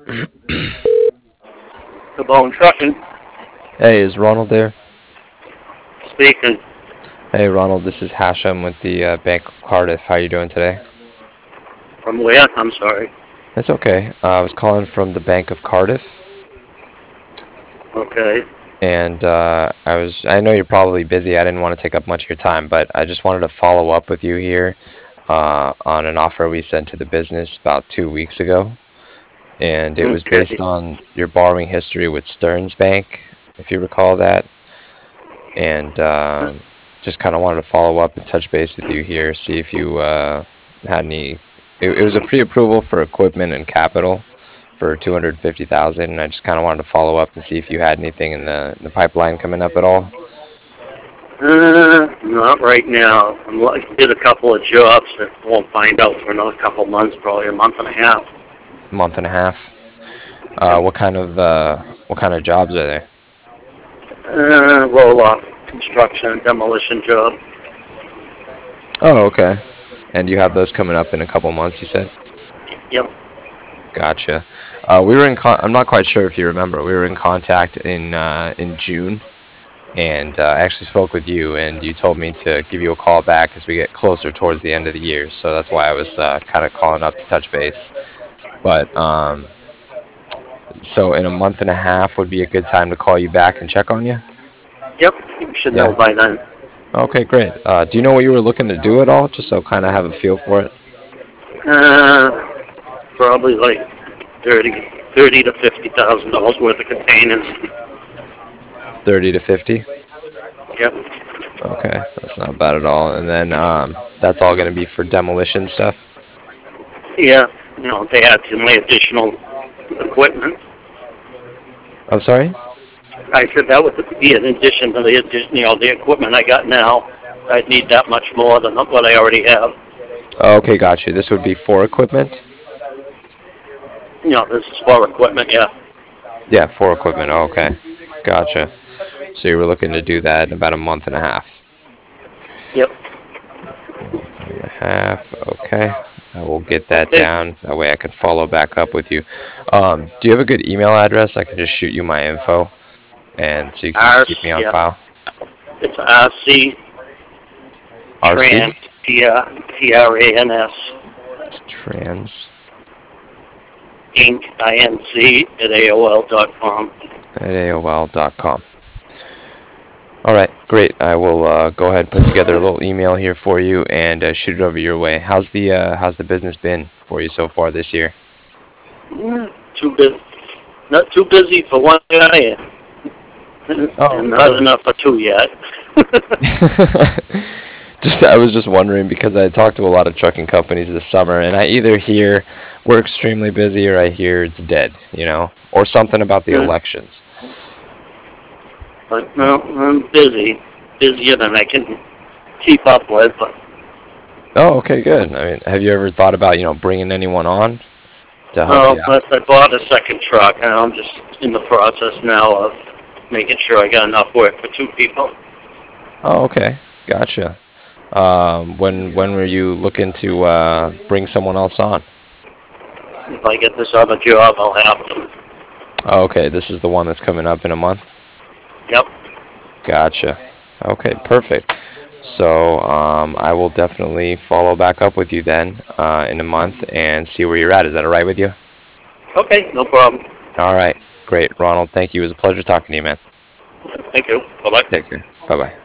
Cabone Trucking Hey, is Ronald there? speaking. Hey, Ronald, this is Hashem with the Bank of Cardiff. How you doing today? From where? I'm sorry. It's okay. I was calling from the Bank of Cardiff, Okay. and I know you're probably busy. I didn't want to take up much of your time, but I just wanted to follow up with you here on an offer we sent to the business about 2 weeks ago, and it was based Okay. on your borrowing history with Stearns Bank, if you recall that, and just kind of wanted to follow up and touch base with you here, see if you had any. It was a pre-approval for equipment and capital for 250,000, and I just kind of wanted to follow up and see if you had anything in the pipeline coming up at all. Not right now. Did a couple of jobs that won't find out for another couple of months, probably a month and a half. Month and a half. Yep. What kind of jobs are there? Roll-off construction and demolition job. Oh, okay. And you have those coming up in a couple months, you said? Yep. Gotcha. I'm not quite sure if you remember. We were in contact in June, and I actually spoke with you, and you told me to give you a call back as we get closer towards the end of the year. So that's why I was kind of calling up to touch base. But so in a month and a half would be a good time to call you back and check on you. Yep. You should know Yeah. by then. Okay, great. Do you know what you were looking to do at all? Just so kind of have a feel for it. Probably like thirty to $50,000 worth of containers. 30 to 50. Yep. Okay, that's not bad at all. And then that's all going to be for demolition stuff. Yeah. They had some additional equipment. I'm sorry. I said that would be in addition to the equipment I got now. I'd need that much more than what I already have. Oh, okay, got you. This would be for equipment. This is for equipment, yeah. Yeah, for equipment. Oh, okay, gotcha. So you were looking to do that in about a month and a half. Yep. Month and a half. Okay. I will get that Okay. down. That way I can follow back up with you. Do you have a good email address? I can just shoot you my info, and so you can just R, keep me on yeah. file. It's RC RC Trans, Trans, Trans Inc., INC, at AOL.com. at AOL.com. All right, great. I will go ahead and put together a little email here for you and shoot it over your way. How's the business been for you so far this year? Too busy. Not too busy for one guy, Oh, and not enough for two yet. I was just wondering because I talked to a lot of trucking companies this summer, and I either hear we're extremely busy or I hear it's dead, or something about the elections. But no, I'm busy. Busier than I can keep up with. But Oh, okay, good. I mean, have you ever thought about, bringing anyone on to help no, you out? but I bought a second truck, and I'm just in the process now of making sure I got enough work for two people. Oh, okay, gotcha. When were you looking to bring someone else on? If I get this other job, I'll have them. Oh, okay, this is the one that's coming up in a month. Yep. Gotcha. Okay, perfect. So I will definitely follow back up with you then in a month and see where you're at. Is that all right with you? Okay, no problem. All right, great, Ronald. Thank you. It was a pleasure talking to you, man. Thank you. Bye-bye. Take care. Bye bye.